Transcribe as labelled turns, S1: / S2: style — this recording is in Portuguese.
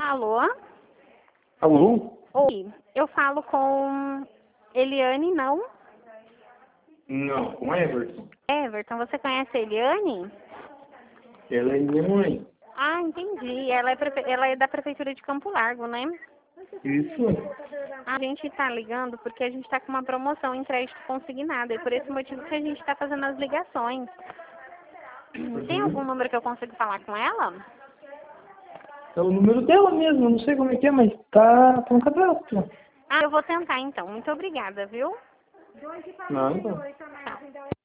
S1: Alô?
S2: Alô?
S1: Oi, eu falo com Eliane, não?
S2: Não, com Everton.
S1: Everton, você conhece a Eliane?
S2: Ela é minha mãe.
S1: Ah, entendi. Ela é da Prefeitura de Campo Largo, né?
S2: Isso.
S1: A gente está ligando porque a gente está com uma promoção em crédito consignado. E por esse motivo que a gente está fazendo as ligações. Tem algum número que eu consigo falar com ela?
S2: É o número dela mesmo, eu não sei como é que é, mas tá no cadastro.
S1: Ah, eu vou tentar então. Muito obrigada, viu?
S2: Nada.
S1: Tá.